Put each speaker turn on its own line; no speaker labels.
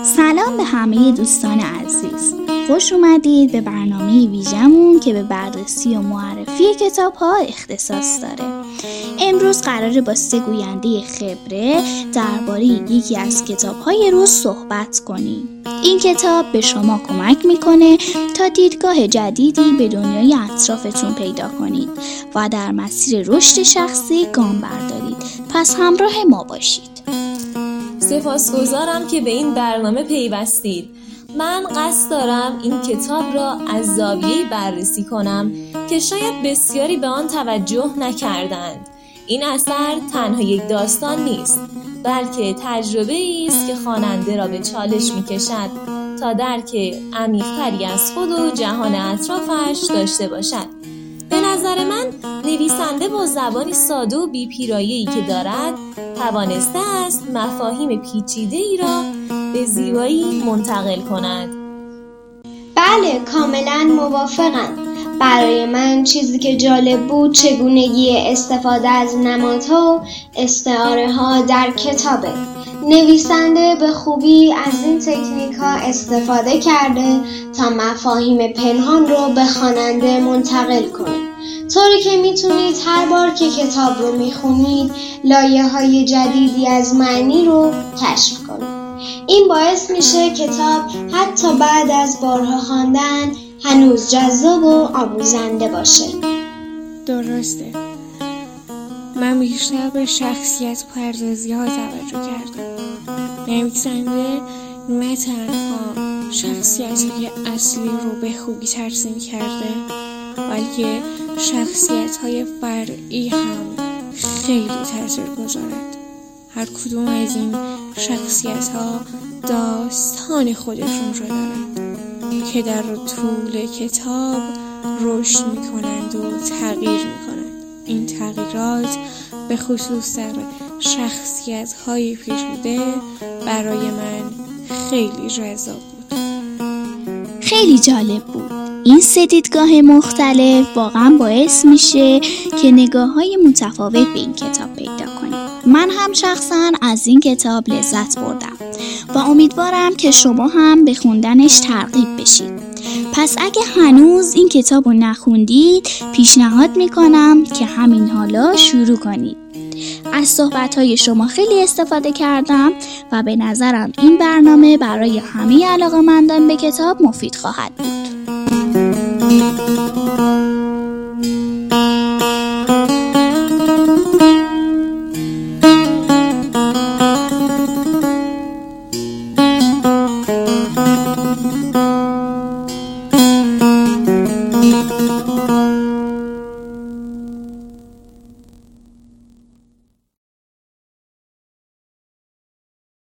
سلام به همه دوستان عزیز. خوش اومدید به برنامه ویژمون که به بررسی و معرفی کتاب‌ها اختصاص داره. امروز قراره با 3 گوینده خبره درباره یکی از کتاب‌های روز صحبت کنیم. این کتاب به شما کمک میکنه تا دیدگاه جدیدی به دنیای اطرافتون پیدا کنید و در مسیر رشد شخصی گام بردارید. پس همراه ما باشید.
سپاسگزارم که به این برنامه پیوستید. من قصد دارم این کتاب را از زاویه‌ای بررسی کنم که شاید بسیاری به آن توجه نکردند. این اثر تنها یک داستان نیست، بلکه تجربه‌ای است که خواننده را به چالش می‌کشد تا درک عمیق‌تری از خود و جهان اطرافش داشته باشد. به نظر من نویسنده با زبانی ساده و بی‌پیرایه‌ای که دارد توانسته است مفاهیم پیچیده‌ای را به زیبایی منتقل کند.
بله، کاملا موافقم. برای من چیزی که جالب بود چگونگی استفاده از نمادها و استعاره‌ها در کتابه. نویسنده به خوبی از این تکنیک‌ها استفاده کرده تا مفاهیم پنهان رو به خواننده منتقل کنه، طوری که میتونید هر بار که کتاب رو میخونید لایه‌های جدیدی از معنی رو کشف کنید. این باعث میشه کتاب حتی بعد از بارها خواندن هنوز جذاب و آموزنده باشه.
درسته. من بیشتر به شخصیت پردازی ها توجه کردم. نویسنده نه تنها شخصیت های اصلی رو به خوبی ترسیم کرده، بلکه شخصیت های فرعی هم خیلی تاثیر گذارند. هر کدوم از این شخصیت ها داستان خودشون رو دارند که در طول کتاب رشد میکنند و تغییر میکنند. این تغییرات به خصوص در شخصیت های پیچیده برای من خیلی جذاب بود.
خیلی جالب بود. این 3 دیدگاه مختلف واقعا باعث میشه که نگاه‌های متفاوت به این کتاب پیدا کنیم. من هم شخصا از این کتاب لذت بردم و امیدوارم که شما هم به خوندنش ترغیب بشید. پس اگه هنوز این کتاب رو نخوندید پیشنهاد میکنم که همین حالا شروع کنید. از صحبت‌های شما خیلی استفاده کردم و به نظرم این برنامه برای همه علاقه‌مندان به کتاب مفید خواهد بود.